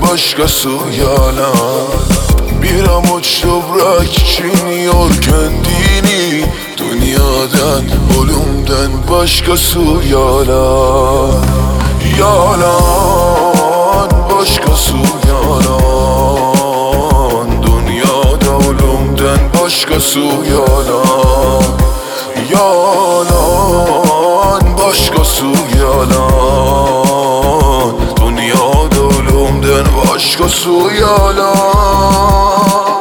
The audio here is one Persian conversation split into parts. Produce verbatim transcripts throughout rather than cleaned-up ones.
başkası yalan. Bir avuç toprak için yor kendini. Dünyadan, ölümden başkası yalan. Yalan, başkası yalan. Dünyada ölümden başkası yalan. Yalan, başkası yalan. Dünyada ölümden başkası yalan.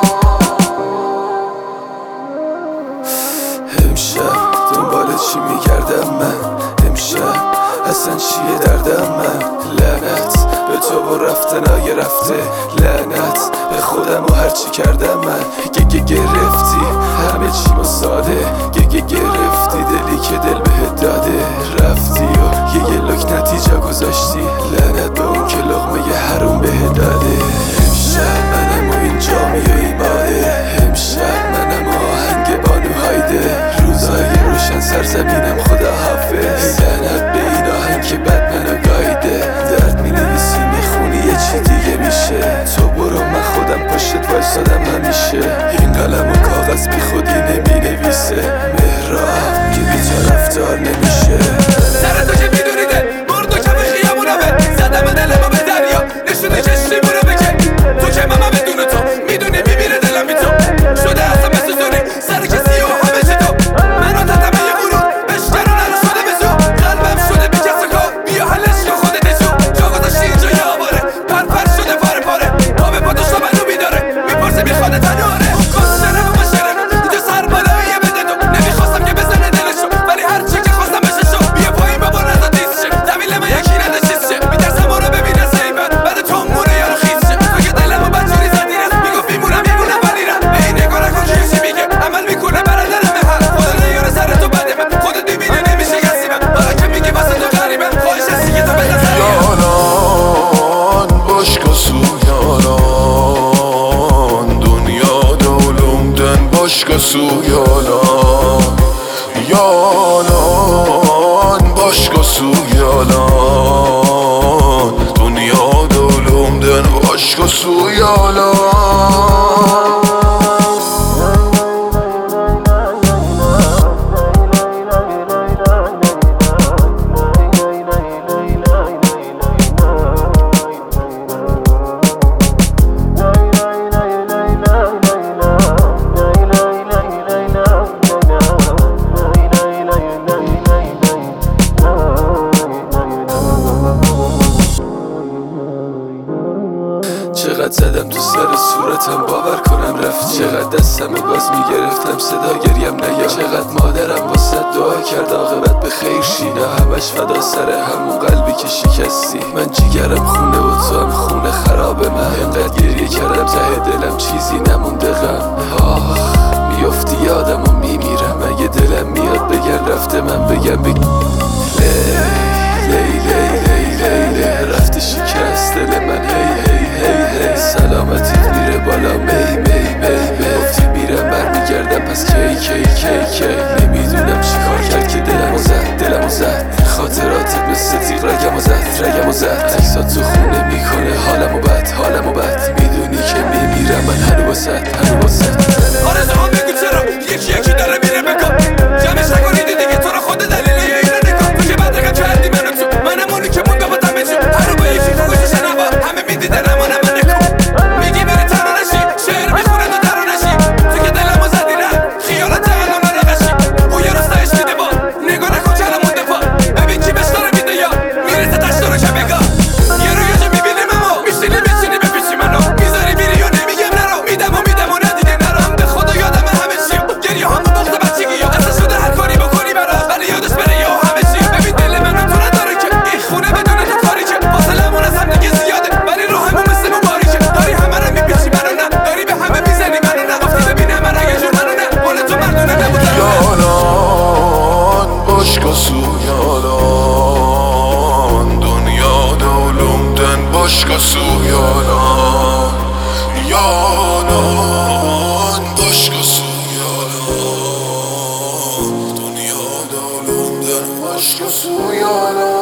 امشب دنبال چی میگردم من؟ امشب اصلا چیه دردم من؟ لعنت به تو و رفتنای رفته، لعنت به خودم و هرچی کردم من. گگه گرفتی همه چی ما ساده، گگه گرفتی دلی که دل بهت داده. رفتی و یه یه لک نتیجه گذاشتی، لعنت به اون که لقمه یه حروم بهت داده. امشب منم و این جامی و ایماده، امشب منم و آهنگ بانو هایده. روزای روشن سرزمینم خدا حافظ، لعنت به این آهنگ که بد منو گایده. درد می نویسی میخونی یه چی دیگه میشه، تو برو من خودم پشت وایسادم همیشه. این قلم و کاغذ بی خودی نمی نویسه، مهراب که بی تو رفتار نمیشه. سر تو که میدونی دل برد و کم خیامونمه، زدم دلمو به دریا نشونی چشیمونو بکن. تو که ماما بدون تو میدونی میمیره دلم بی تو، شده اصلا مثل زونی سر کسی و همه چی تو. منو تتمه یه غرور بشکرونه رو شده به زو، قلبم شده بی کس کار بیا حلش یا خودت جو. جا گذاشتی اینجا یه آواره پر پر شده پاره پاره، پا به پا داشتا منو بیداره میپرسه میخوانه تناره. اون کس شرم و مشرم اینجا سر بالاییه بده تو، نمیخواستم که بزنه دلشو ولی هرچی که خواستم بشه شو. بیا پایین بابا نزا دیز شه، طویل من یکی نده چیز شه. میترسم اونو ببینه سیبت بعد تو مونه یارو خیز شه. تو که دلمو بدجوری زدی رست میگفت میمونم میمونم ولی رفت به این نگاه نکن که چی میگه عمل میکنه برادرمه. هر خدا نیاره سر تو بده من خودت میبینی نمیشه گسیمم، حالا که میگی واسه تو غریبم خواهش هستی که تو بزن سریم. Yalan, başkası yalan. Dünyada ölümden başkası yalan. Yalan, başkası yalan. Dünyada ölümden başkası yalan. چقدر زدم تو سر صورتم باور کنم رفت، چقدر دستم و باز میگرفتم صدا گریم نیا. چقدر مادرم واسه دعا کرد عاقبت به خیر شی، نه همش فدا سر همون قلبی که شکستی. من جیگرم خونه و تو هم خونه خرابه، من اینقدر گریه کردم ته دلم چیزی نمونده غم. آخ میافتی یادم و میمیرم، اگه دلم میاد بگن رفته من بگم بگ... لی لی لی لی لی لی رفته شکست دل من هی هی هی هی. سلامتیت میره بالا می می می می، گفتی میرم برمیگردم پس کی کی کی کی. نمیدونم چی کار کرد که دلمو زد دلمو زد، خاطراتت مثل تیغ رگمو زد رگمو زد. تکسات تو خونه میکنه حالمو بد حالمو بد، میدونی که میمیرم من هنو واسد هنو واسد. آرزو هم بگو چرا یکی یکی داره میره بکن، جمعش نکنید دیگه تو رو خود دلیله یه اینو نکن. تو که بدرگم کردی منو تو منم اونی که مونده با دمه جو، هر رو با یکی خوشی شنوا همه میدیده نمانه من نکن. میگی بری تنها نشی شعر میخونه تو درو نشی، تو که دلمو زدی نه خیالت الان نقشی. او یه روز تایش میده با نگاه نکن چرا مونده پا، ببین کی بهش داره میده یا میرسه تش داره که بگا. یه رو یه جا میبینیم اما میشینی میشینی به پیشی منو میذاری میری یا نمیگم نرو، میدم و میدم و ندیگه نرم. به خدا یادم همه چی گریه هم و بغض بچگی یا اصلا شده هر کاری بکنی برات ولی یادش بره یا همه چی. ببین دل منو تو نداره که این خونه بدون تو کاری که فاصلمون از هم دیگه زیاده ولی روحمون مثل مباریکه. داری همه رو میپیچی منو نه، داری به همه میزنی منو نه. گفتی ببین همه را یه جور منو نه، قول تو مردونه نبودن. Yalan, başkası yalan. Dünyada ölümden başkası yalan. Yalan, başkası yalan. Dünyada ölümden başkası yalan.